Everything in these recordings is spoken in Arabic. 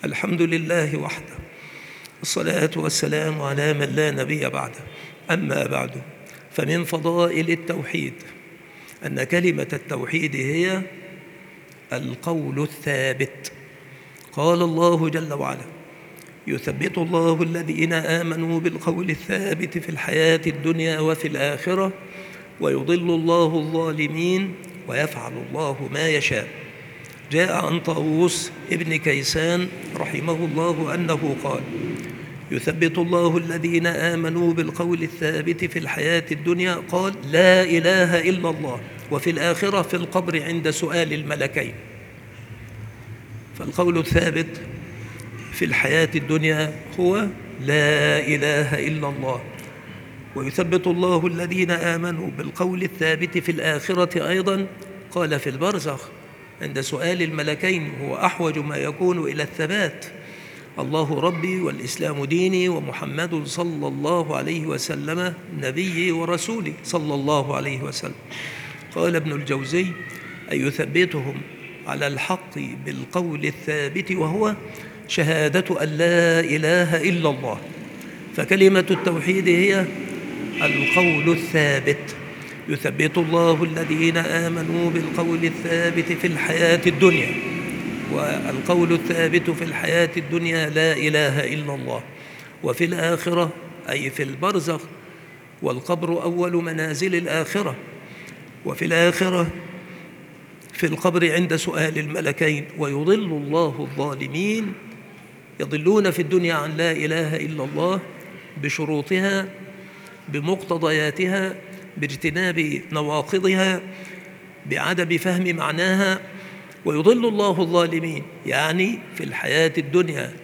الحمد لله وحده، الصلاة والسلام على من لا نبي بعده. أما بعد، فمن فضائل التوحيد أن كلمة التوحيد هي القول الثابت. قال الله جل وعلا: يثبت الله الذين آمنوا بالقول الثابت في الحياة الدنيا وفي الآخرة ويضل الله الظالمين ويفعل الله ما يشاء. جاء عن طاووس ابن كيسان رحمه الله أنه قال: يثبت الله الذين آمنوا بالقول الثابت في الحياة الدنيا، قال: لا إله إلا الله، وفي الآخرة في القبر عند سؤال الملكين. فالقول الثابت في الحياة الدنيا هو لا إله إلا الله، ويثبت الله الذين آمنوا بالقول الثابت في الآخرة أيضا، قال في البرزخ عند سؤال الملكين هو أحوج ما يكون إلى الثبات: الله ربي والإسلام ديني ومحمد صلى الله عليه وسلم نبيي ورسولي صلى الله عليه وسلم. قال ابن الجوزي: أي يثبتهم على الحق بالقول الثابت، وهو شهادة أن لا إله إلا الله. فكلمة التوحيد هي القول الثابت. يثبت الله الذين آمنوا بالقول الثابت في الحياة الدنيا، والقول الثابت في الحياة الدنيا لا إله إلا الله، وفي الآخرة أي في البرزخ، والقبر أول منازل الآخرة، وفي الآخرة في القبر عند سؤال الملكين. ويضل الله الظالمين، يضلون في الدنيا عن لا إله إلا الله بشروطها بمقتضياتها باجتناب نواقضها بعدم فهم معناها. ويضل الله الظالمين يعني في الحياة الدنيا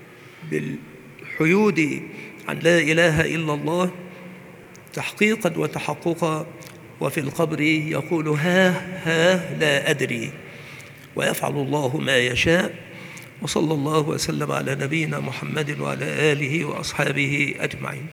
بالحيود عن لا إله إلا الله تحقيقا وتحققا، وفي القبر يقول ها لا أدري، ويفعل الله ما يشاء. وصلى الله وسلم على نبينا محمد وعلى آله وأصحابه أجمعين.